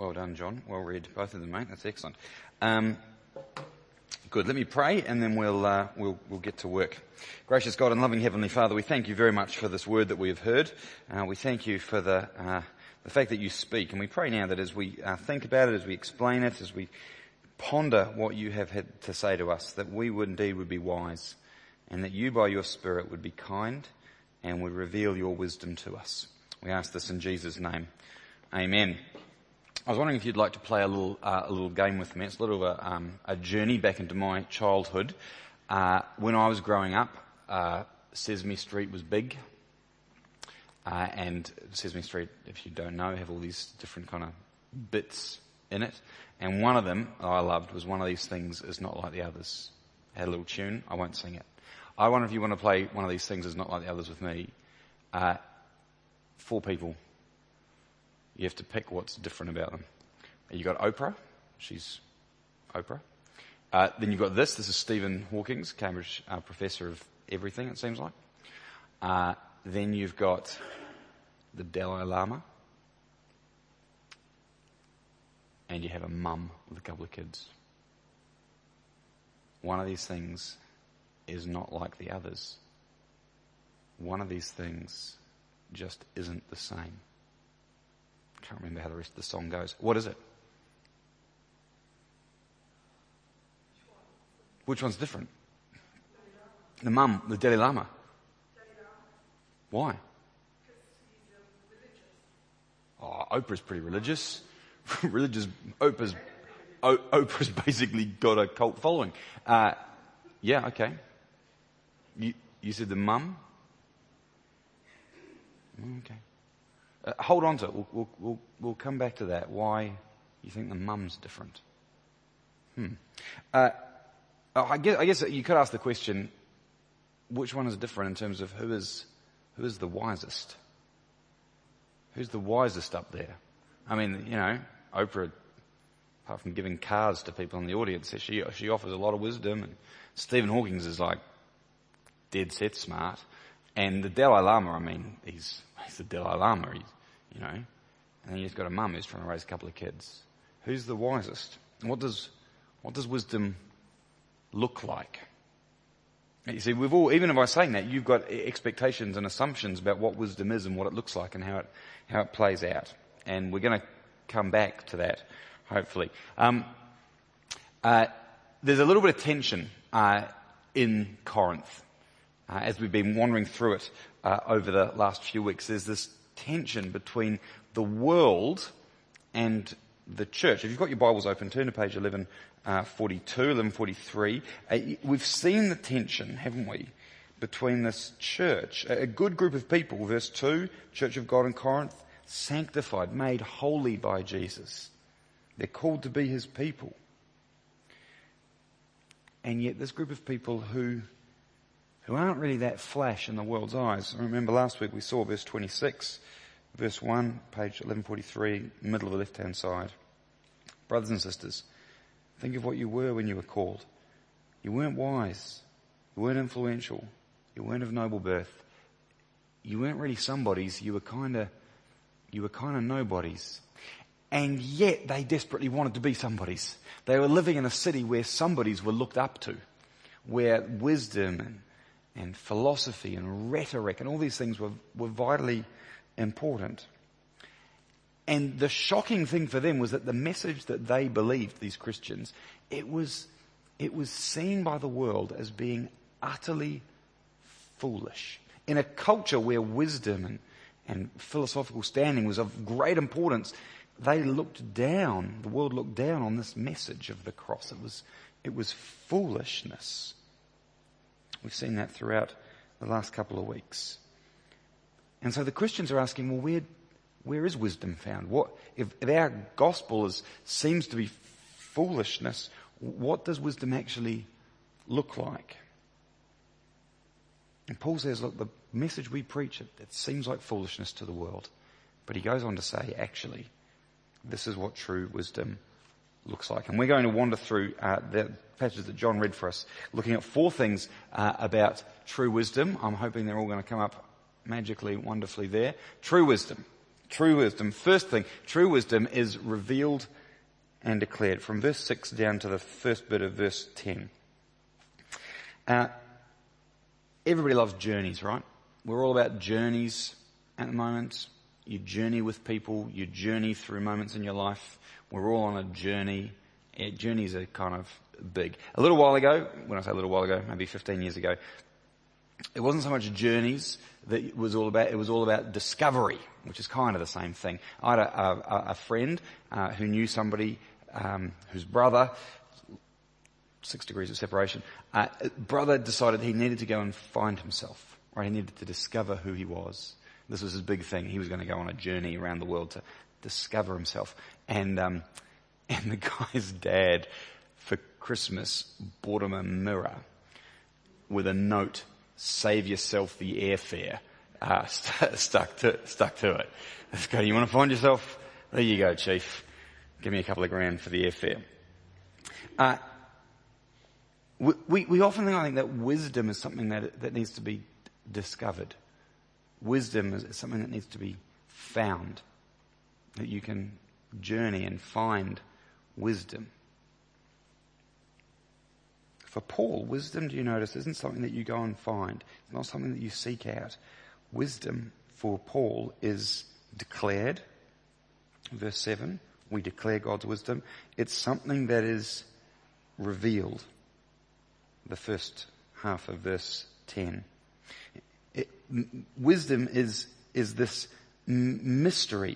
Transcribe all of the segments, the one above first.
Well done, John. Well read, both of them, mate. That's excellent. Good. Let me pray, and then we'll get to work. Gracious God and loving Heavenly Father, we thank you very much for this word that we have heard. We thank you for the fact that you speak, and we pray now that as we think about it, as we explain it, as we ponder what you have had to say to us, that we would be wise, and that you by your Spirit would be kind and would reveal your wisdom to us. We ask this in Jesus' name. Amen. I was wondering if you'd like to play a little game with me. It's a little of a journey back into my childhood. When I was growing up, Sesame Street was big. And Sesame Street, if you don't know, have all these different kind of bits in it. And one of them I loved was One of These Things Is Not Like the Others. It had a little tune. I won't sing it. I wonder if you want to play One of These Things Is Not Like the Others with me. 4 people. You have to pick what's different about them. You got Oprah. She's Oprah. Then you've got this. This is Stephen Hawking, Cambridge professor of everything, it seems like. Then you've got the Dalai Lama. And you have a mum with a couple of kids. One of these things is not like the others. One of these things just isn't the same. I can't remember how the rest of the song goes. What is it? Which one's different? The mum, the Dalai Lama. Why? Oh, Oprah's pretty religious. Oprah's basically got a cult following. Yeah, okay. You said the mum? Okay. Hold on to it. We'll come back to that. Why you think the mum's different? I guess you could ask the question: which one is different in terms of who is the wisest? Who's the wisest up there? I mean, Oprah, apart from giving cars to people in the audience, she offers a lot of wisdom, and Stephen Hawking is like dead set smart, and the Dalai Lama, I mean, he's the Dalai Lama, and then he's got a mum who's trying to raise a couple of kids. Who's the wisest? And what does wisdom look like? And you see, we've all, even by saying that, you've got expectations and assumptions about what wisdom is and what it looks like and how it plays out. And we're going to come back to that, hopefully. There's a little bit of tension in Corinth. As we've been wandering through it over the last few weeks, there's this tension between the world and the church. If you've got your Bibles open, turn to page 1143. We've seen the tension, haven't we, between this church, a good group of people, verse 2, Church of God in Corinth, sanctified, made holy by Jesus. They're called to be his people. And yet this group of people who aren't really that flash in the world's eyes. Remember last week we saw verse 26, verse 1, page 1143, middle of the left-hand side. Brothers and sisters, think of what you were when you were called. You weren't wise. You weren't influential. You weren't of noble birth. You weren't really somebodies. You were kind of nobodies. And yet they desperately wanted to be somebodies. They were living in a city where somebodies were looked up to, where wisdom and philosophy and rhetoric and all these things were vitally important. And the shocking thing for them was that the message that they believed, these Christians, it was seen by the world as being utterly foolish. In a culture where wisdom and philosophical standing was of great importance, the world looked down on this message of the cross. It was foolishness. We've seen that throughout the last couple of weeks. And so the Christians are asking, well, where is wisdom found? If our gospel seems to be foolishness, what does wisdom actually look like? And Paul says, look, the message we preach, it seems like foolishness to the world. But he goes on to say, actually, this is what true wisdom looks like. And we're going to wander through the passage that John read for us, looking at 4 things about true wisdom. I'm hoping they're all going to come up magically, wonderfully there. True wisdom. True wisdom. First thing, true wisdom is revealed and declared. From verse 6 down to the first bit of verse 10. Everybody loves journeys, right? We're all about journeys at the moment. You journey with people. You journey through moments in your life. We're all on a journey. Journeys are kind of big. A little while ago, when I say a little while ago, maybe 15 years ago, it wasn't so much journeys that it was all about discovery, which is kind of the same thing. I had a friend who knew somebody whose brother, 6 degrees of separation, brother decided he needed to go and find himself, right? He needed to discover who he was. This was his big thing. He was going to go on a journey around the world to discover himself. And the guy's dad, for Christmas, bought him a mirror with a note, "Save yourself the airfare," stuck to it. Let's go. You want to find yourself? There you go, Chief. Give me a couple of grand for the airfare. We often think that wisdom is something that needs to be discovered. Wisdom is something that needs to be found. That you can journey and find wisdom. For Paul, wisdom, do you notice, isn't something that you go and find. It's not something that you seek out. Wisdom for Paul is declared. Verse 7, we declare God's wisdom. It's something that is revealed. The first half of verse 10. Wisdom is this mystery.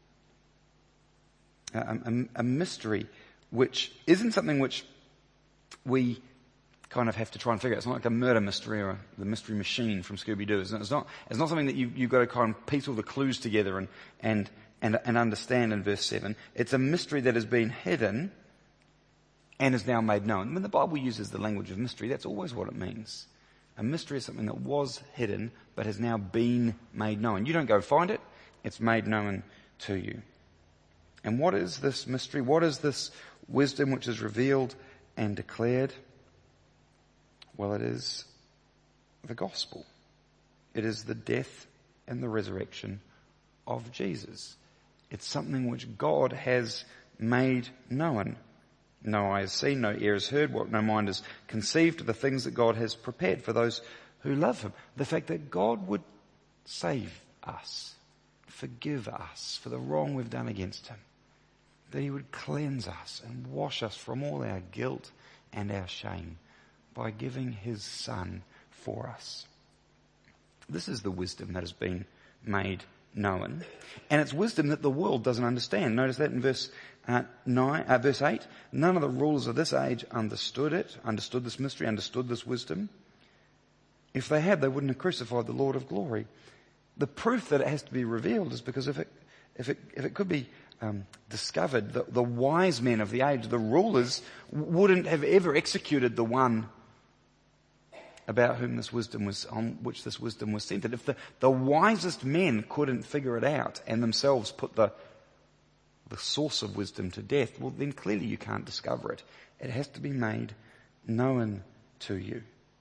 A mystery which isn't something which we kind of have to try and figure out. It's not like a murder mystery or the Mystery Machine from Scooby-Doo. It's not something that you've got to kind of piece all the clues together and understand in verse 7. It's a mystery that has been hidden and is now made known. When the Bible uses the language of mystery, that's always what it means. A mystery is something that was hidden but has now been made known. You don't go find it. It's made known to you. And what is this mystery? What is this wisdom which is revealed and declared? Well, it is the gospel. It is the death and the resurrection of Jesus. It's something which God has made known. No eye has seen, no ear has heard, what no mind has conceived of the things that God has prepared for those who love him. The fact that God would save us, forgive us for the wrong we've done against him. That he would cleanse us and wash us from all our guilt and our shame by giving his Son for us. This is the wisdom that has been made known. And it's wisdom that the world doesn't understand. Notice that in verse 8. None of the rulers of this age understood this mystery, understood this wisdom. If they had, they wouldn't have crucified the Lord of glory. The proof that it has to be revealed is because if it could be discovered, the wise men of the age, the rulers, wouldn't have ever executed the one about whom this wisdom was, on which this wisdom was centered. If the wisest men couldn't figure it out and themselves put the source of wisdom to death, well then clearly you can't discover it. It has to be made known to you.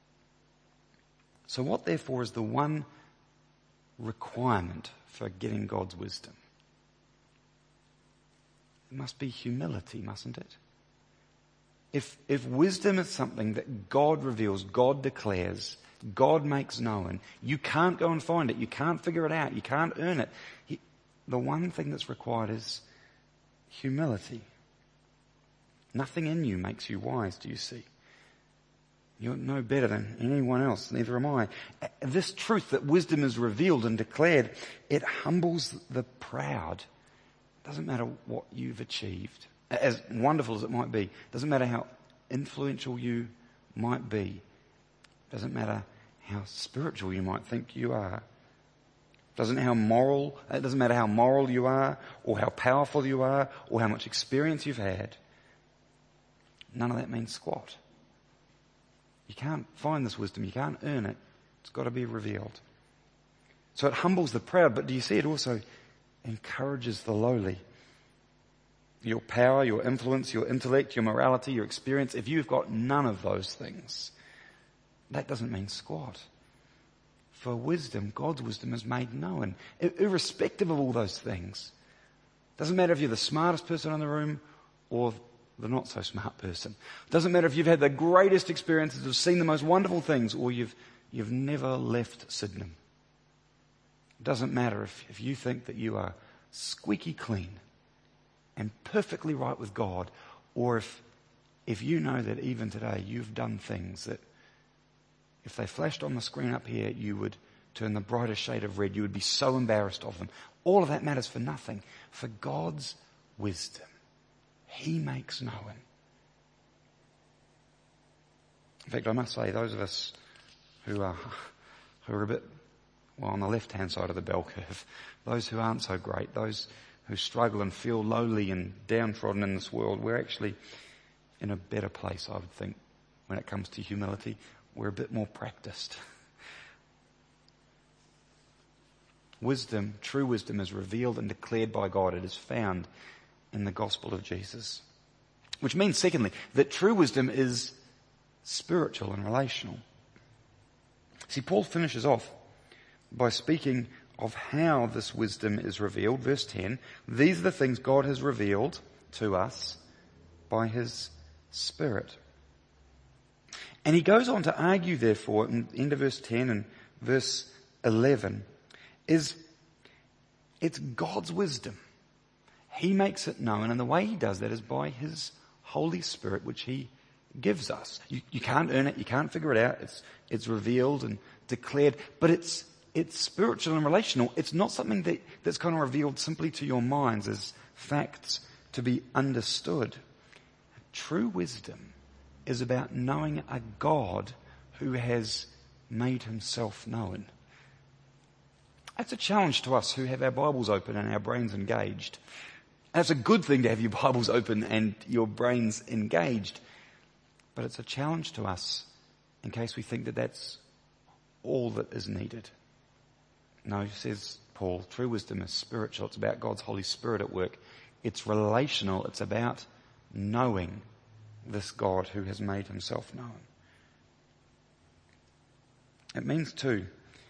So what therefore is the one requirement for getting God's wisdom? It must be humility, mustn't it? If wisdom is something that God reveals, God declares, God makes known, you can't go and find it, you can't figure it out, you can't earn it. The one thing that's required is humility. Nothing in you makes you wise, do you see? You're no better than anyone else, neither am I. This truth that wisdom is revealed and declared, it humbles the proud. It doesn't matter what you've achieved, as wonderful as it might be. It doesn't matter how influential you might be. It doesn't matter how spiritual you might think you are. It doesn't matter how moral you are, or how powerful you are, or how much experience you've had. None of that means squat. You can't find this wisdom. You can't earn it. It's got to be revealed. So it humbles the proud, but do you see it also encourages the lowly? Your power, your influence, your intellect, your morality, your experience, if you've got none of those things, that doesn't mean squat. for wisdom, God's wisdom is made known, irrespective of all those things. Doesn't matter if you're the smartest person in the room or the not so smart person. Doesn't matter if you've had the greatest experiences, have seen the most wonderful things, or you've never left Sydenham. It doesn't matter if you think that you are squeaky clean and perfectly right with God, or if you know that even today you've done things that if they flashed on the screen up here, you would turn the brightest shade of red. You would be so embarrassed of them. All of that matters for nothing. For God's wisdom, He makes known. In fact, I must say, those of us who are a bit, on the left-hand side of the bell curve, those who aren't so great, those who struggle and feel lowly and downtrodden in this world, we're actually in a better place, I would think, when it comes to humility. We're a bit more practiced. Wisdom, true wisdom, is revealed and declared by God. It is found in the gospel of Jesus. Which means, secondly, that true wisdom is spiritual and relational. See, Paul finishes off by speaking of how this wisdom is revealed. Verse 10, these are the things God has revealed to us by His Spirit. And he goes on to argue, therefore, in the end of verse 10 and verse 11, it's God's wisdom. He makes it known, and the way He does that is by His Holy Spirit, which He gives us. You can't earn it, you can't figure it out. It's revealed and declared, but it's spiritual and relational. It's not something that's kind of revealed simply to your minds as facts to be understood. True wisdom is about knowing a God who has made Himself known. That's a challenge to us who have our Bibles open and our brains engaged. And it's a good thing to have your Bibles open and your brains engaged. But it's a challenge to us in case we think that that's all that is needed. No, says Paul, true wisdom is spiritual. It's about God's Holy Spirit at work. It's relational. It's about knowing this God who has made Himself known. It means too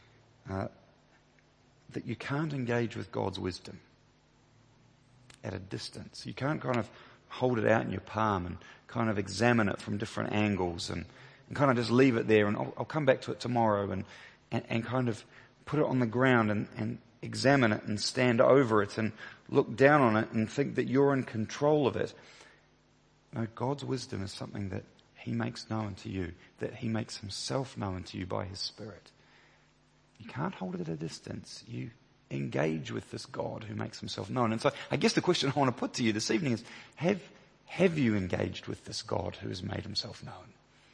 that you can't engage with God's wisdom at a distance. You can't kind of hold it out in your palm and kind of examine it from different angles and kind of just leave it there and I'll come back to it tomorrow and kind of put it on the ground and examine it and stand over it and look down on it and think that you're in control of it. No, God's wisdom is something that He makes known to you, that He makes Himself known to you by His Spirit. You can't hold it at a distance. You engage with this God who makes Himself known. And so I guess the question I want to put to you this evening is, have you engaged with this God who has made Himself known?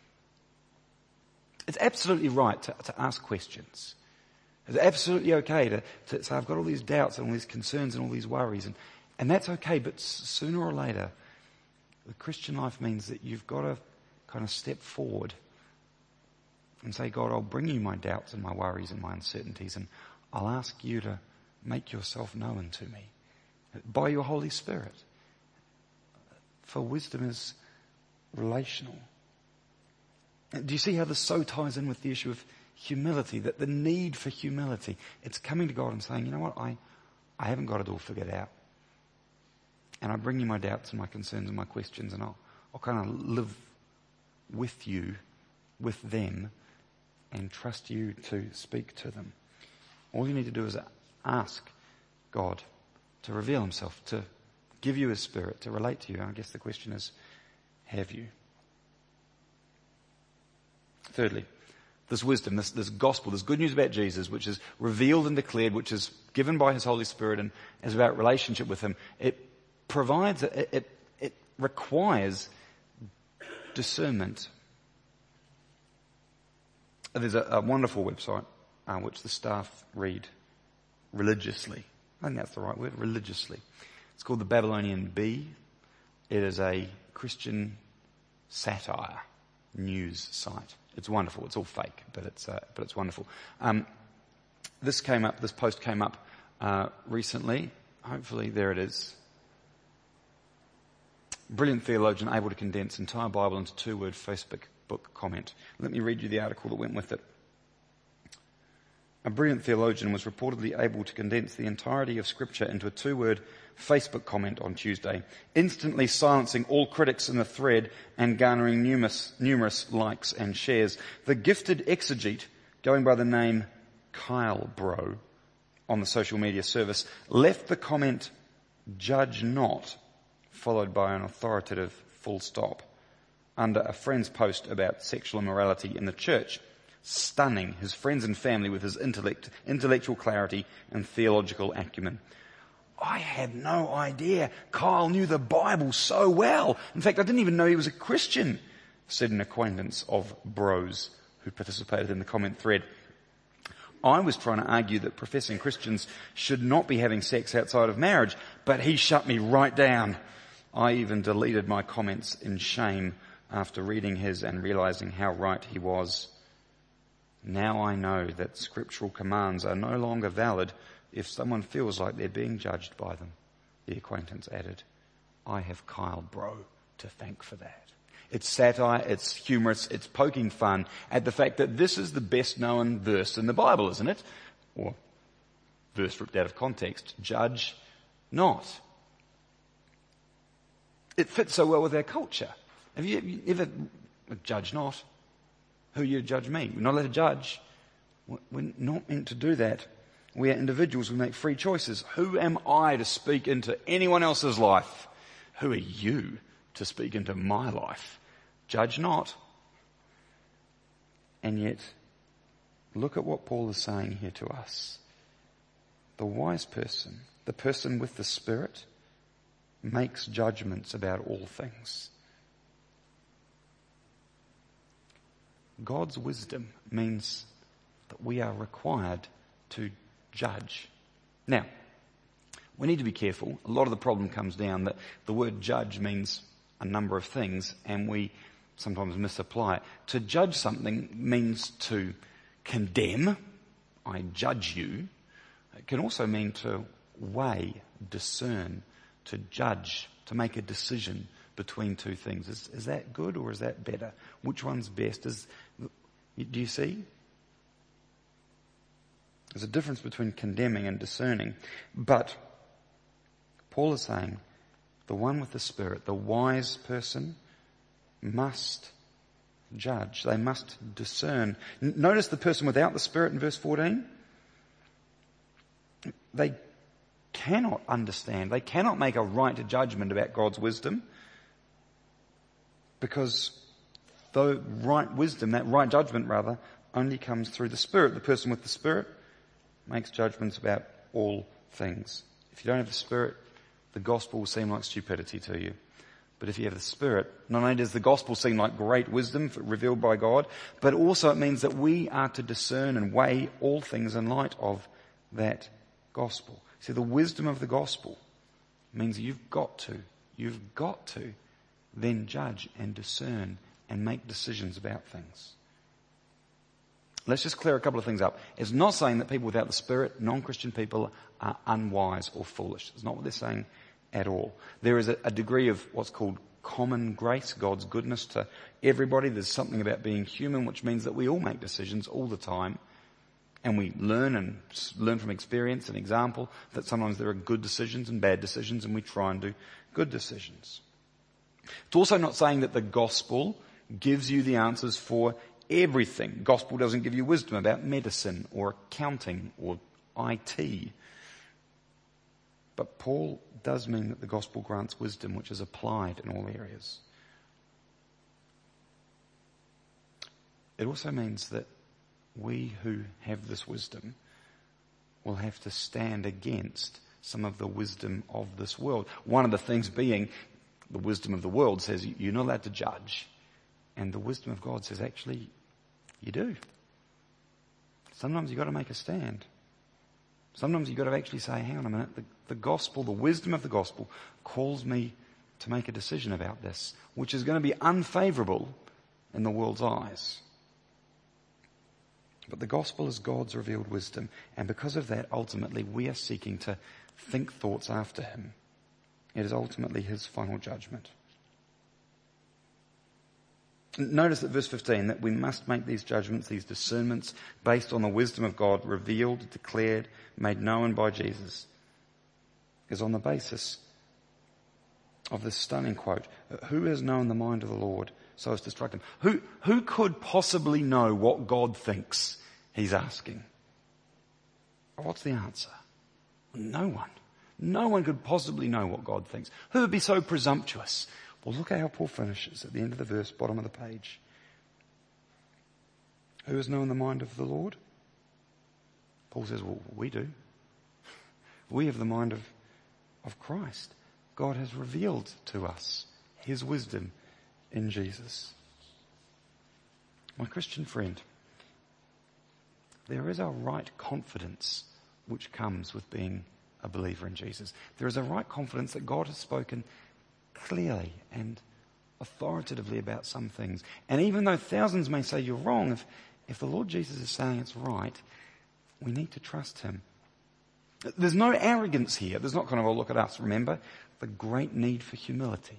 It's absolutely right to ask questions. It's absolutely okay to say, I've got all these doubts and all these concerns and all these worries. And that's okay, but sooner or later, the Christian life means that you've got to kind of step forward and say, God, I'll bring you my doubts and my worries and my uncertainties, and I'll ask you to make yourself known to me by your Holy Spirit. For wisdom is relational. Do you see how this so ties in with the issue of humility, that the need for humility? It's coming to God and saying, you know what, I haven't got it all figured out. And I bring you my doubts and my concerns and my questions, and I'll kind of live with you, with them, and trust you to speak to them. All you need to do is ask God to reveal Himself, to give you His Spirit, to relate to you. And I guess the question is, have you? Thirdly, this wisdom, this gospel, this good news about Jesus, which is revealed and declared, which is given by His Holy Spirit and is about relationship with Him, it provides, it requires discernment. There's a wonderful website which the staff read religiously. I think that's the right word, religiously. It's called the Babylonian Bee. It is a Christian satire news site. It's wonderful. It's all fake, but it's wonderful. This post came up recently. Hopefully, there it is. Brilliant theologian able to condense entire Bible into 2-word Facebook book comment. Let me read you the article that went with it. A brilliant theologian was reportedly able to condense the entirety of Scripture into a 2-word Facebook comment on Tuesday, instantly silencing all critics in the thread and garnering numerous likes and shares. The gifted exegete, going by the name Kyle Bro on the social media service, left the comment, "Judge not," followed by an authoritative full stop, under a friend's post about sexual immorality in the church, stunning his friends and family with his intellectual clarity and theological acumen. I had no idea Kyle knew the Bible so well. In fact, I didn't even know he was a Christian, said an acquaintance of Bros who participated in the comment thread. I was trying to argue that professing Christians should not be having sex outside of marriage, but he shut me right down. I even deleted my comments in shame after reading his and realizing how right he was. Now I know that scriptural commands are no longer valid if someone feels like they're being judged by them, the acquaintance added. I have Kyle Bro to thank for that. It's satire, it's humorous, it's poking fun at the fact that this is the best known verse in the Bible, isn't it? Or verse ripped out of context. Judge not. It fits so well with our culture. Have you ever, judge not? Who you judge me? We're not allowed to judge. We're not meant to do that. We are individuals. We make free choices. Who am I to speak into anyone else's life? Who are you to speak into my life? Judge not. And yet, look at what Paul is saying here to us. The wise person, the person with the Spirit, makes judgments about all things. God's wisdom means that we are required to judge. Now, we need to be careful. A lot of the problem comes down that the word judge means a number of things and we sometimes misapply it. To judge something means to condemn. I judge you. It can also mean to weigh, discern, to judge, to make a decision between two things. Is that good or is that better? Which one's best? Do you see? There's a difference between condemning and discerning. But Paul is saying the one with the Spirit, the wise person, must judge. They must discern. Notice the person without the Spirit in verse 14. They cannot understand. They cannot make a right judgment about God's wisdom because the right wisdom, that right judgment rather, only comes through the Spirit. The person with the Spirit makes judgments about all things. If you don't have the Spirit, the gospel will seem like stupidity to you. But if you have the Spirit, not only does the gospel seem like great wisdom revealed by God, but also it means that we are to discern and weigh all things in light of that gospel. See, the wisdom of the gospel means you've got to then judge and discern and make decisions about things. Let's just clear a couple of things up. It's not saying that people without the Spirit, non-Christian people, are unwise or foolish. It's not what they're saying at all. There is a degree of what's called common grace, God's goodness to everybody. There's something about being human, which means that we all make decisions all the time. And we learn from experience and example that sometimes there are good decisions and bad decisions, and we try and do good decisions. It's also not saying that the gospel gives you the answers for everything. Gospel doesn't give you wisdom about medicine or accounting or IT. But Paul does mean that the gospel grants wisdom which is applied in all areas. It also means that we who have this wisdom will have to stand against some of the wisdom of this world. One of the things being the wisdom of the world says you're not allowed to judge. And the wisdom of God says actually you do. Sometimes you've got to make a stand. Sometimes you've got to actually say, hang on a minute, the gospel, the wisdom of the gospel calls me to make a decision about this, which is going to be unfavorable in the world's eyes. But the gospel is God's revealed wisdom, and because of that, ultimately, we are seeking to think thoughts after him. It is ultimately his final judgment. Notice at verse 15 that we must make these judgments, these discernments, based on the wisdom of God revealed, declared, made known by Jesus, is on the basis of this stunning quote. Who has known the mind of the Lord so as to instruct him? Who could possibly know what God thinks? He's asking. What's the answer? No one. No one could possibly know what God thinks. Who would be so presumptuous? Well, look at how Paul finishes at the end of the verse, bottom of the page. Who has known the mind of the Lord? Paul says, well, we do. We have the mind of Christ. God has revealed to us his wisdom in Jesus. My Christian friend, there is a right confidence which comes with being a believer in Jesus. There is a right confidence that God has spoken clearly and authoritatively about some things. And even though thousands may say you're wrong, if the Lord Jesus is saying it's right, we need to trust him. There's no arrogance here. There's not kind of, oh, look at us. Remember the great need for humility.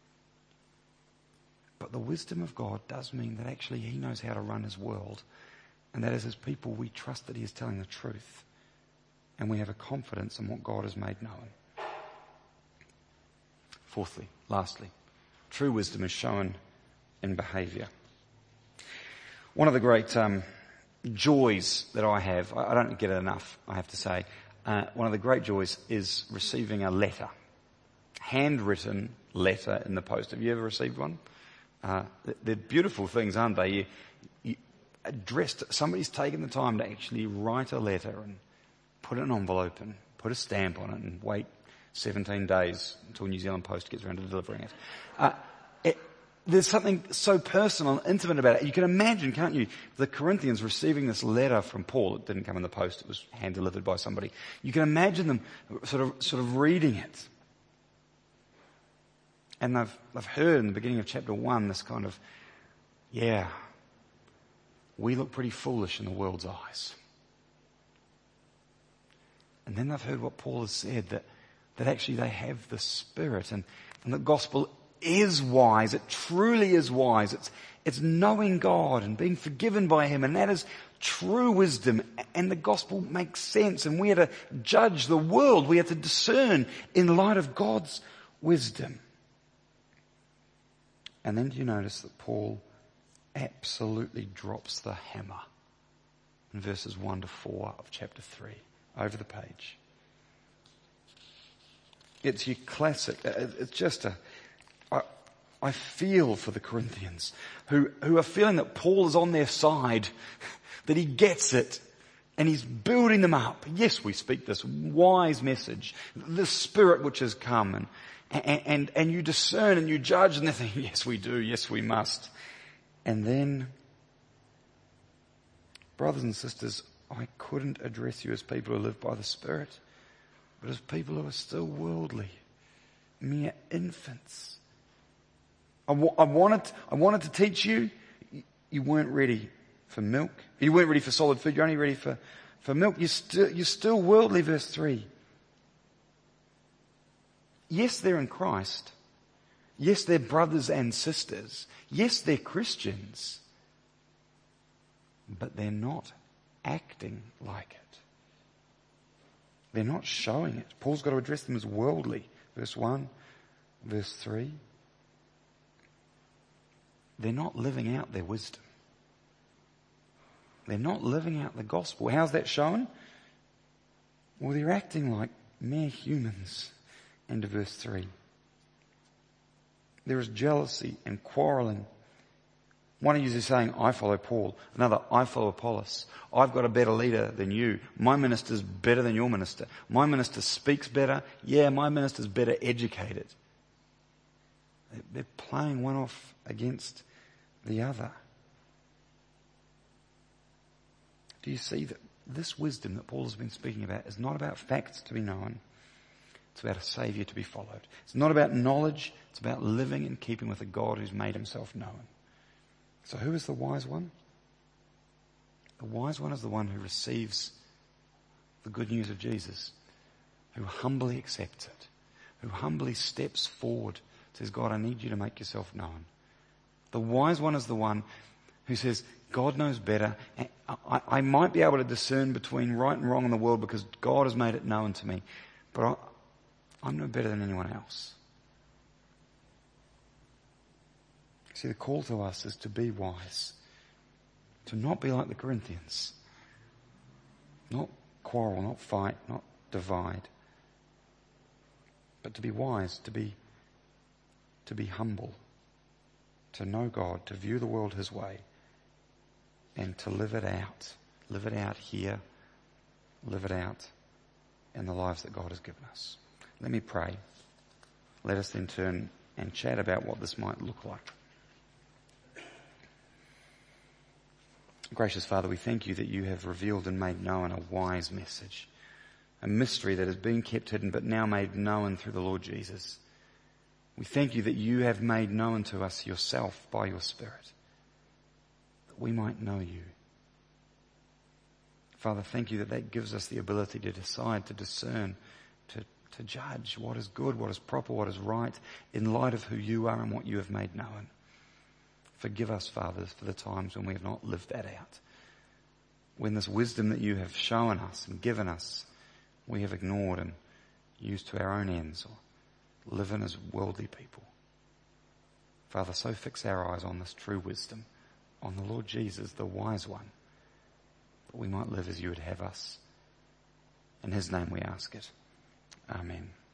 But the wisdom of God does mean that actually he knows how to run his world. And that as his people, we trust that he is telling the truth. And we have a confidence in what God has made known. Fourthly, lastly, true wisdom is shown in behaviour. One of the great joys that I have, I don't get it enough, I have to say, one of the great joys is receiving a letter, handwritten letter in the post. Have you ever received one? They're beautiful things, aren't they? You addressed, somebody's taken the time to actually write a letter and put it in an envelope and put a stamp on it and wait 17 days until New Zealand Post gets around to delivering it. There's something so personal and intimate about it. You can imagine, can't you, the Corinthians receiving this letter from Paul. It didn't come in the post, it was hand-delivered by somebody. You can imagine them sort of reading it. And they've heard in the beginning of chapter 1 this kind of, yeah, we look pretty foolish in the world's eyes. And then they've heard what Paul has said, that actually they have the Spirit and the gospel is wise. It truly is wise. It's knowing God and being forgiven by him, and that is true wisdom, and the gospel makes sense, and we are to judge the world. We are to discern in light of God's wisdom. And then do you notice that Paul absolutely drops the hammer in verses 1 to 4 of chapter 3 over the page. It's your classic. It's just I feel for the Corinthians who are feeling that Paul is on their side, that he gets it, and he's building them up. Yes, we speak this wise message, the Spirit which has come, and you discern and you judge, and they're thinking, yes, we do, yes, we must. And then, brothers and sisters, I couldn't address you as people who live by the Spirit, but as people who are still worldly, mere infants. I wanted to teach you. You weren't ready for milk. You weren't ready for solid food. You're only ready for milk. You're still worldly, verse 3. Yes, they're in Christ. Yes, they're brothers and sisters. Yes, they're Christians. But they're not acting like it. They're not showing it. Paul's got to address them as worldly. Verse 1, verse 3. They're not living out their wisdom. They're not living out the gospel. How's that shown? Well, they're acting like mere humans. End of verse 3. There is jealousy and quarrelling. One of you is saying, I follow Paul. Another, I follow Apollos. I've got a better leader than you. My minister's better than your minister. My minister speaks better. Yeah, my minister's better educated. They're playing one off against the other. Do you see that this wisdom that Paul has been speaking about is not about facts to be known. It's about a Saviour to be followed. It's not about knowledge. It's about living and keeping with a God who's made himself known. So who is the wise one? The wise one is the one who receives the good news of Jesus, who humbly accepts it, who humbly steps forward, says, God, I need you to make yourself known. The wise one is the one who says, God knows better. I might be able to discern between right and wrong in the world because God has made it known to me, but I'm no better than anyone else. See, the call to us is to be wise, to not be like the Corinthians, not quarrel, not fight, not divide, but to be wise, to be humble, to know God, to view the world His way, and to live it out here, live it out in the lives that God has given us. Let me pray. Let us then turn and chat about what this might look like. Gracious Father, we thank you that you have revealed and made known a wise message, a mystery that has been kept hidden but now made known through the Lord Jesus. We thank you that you have made known to us yourself by your Spirit, that we might know you. Father, thank you that gives us the ability to decide, to discern, to judge what is good, what is proper, what is right, in light of who you are and what you have made known. Forgive us, Father, for the times when we have not lived that out. When this wisdom that you have shown us and given us, we have ignored and used to our own ends or live in as worldly people. Father, so fix our eyes on this true wisdom, on the Lord Jesus, the wise one, that we might live as you would have us. In His name we ask it. Amen.